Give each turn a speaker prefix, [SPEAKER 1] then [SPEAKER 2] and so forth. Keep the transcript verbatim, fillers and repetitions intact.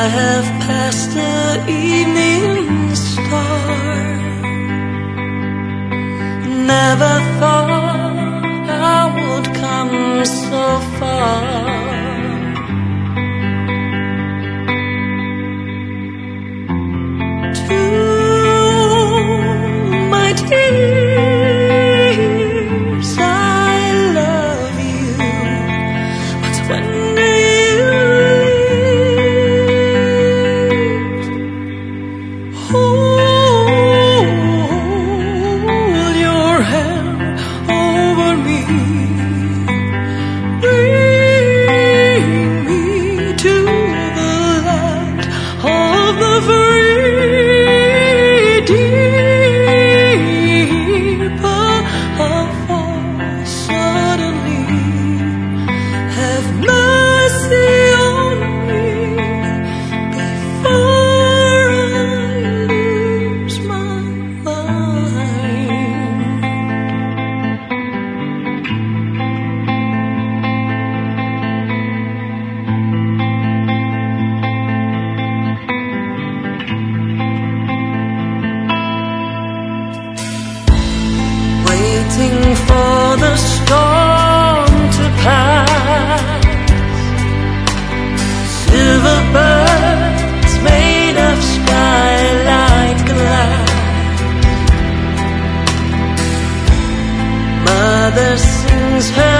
[SPEAKER 1] I have passed the evening star. Never thought I would come so far. To my tears, I love you, but when do you leave? Hold your hand over me, bring me to the land of the free, deep above. Suddenly have mercy on me before I lose my mind. Waiting for the storm to pass, silver birds made of skylight glass. Mother sings her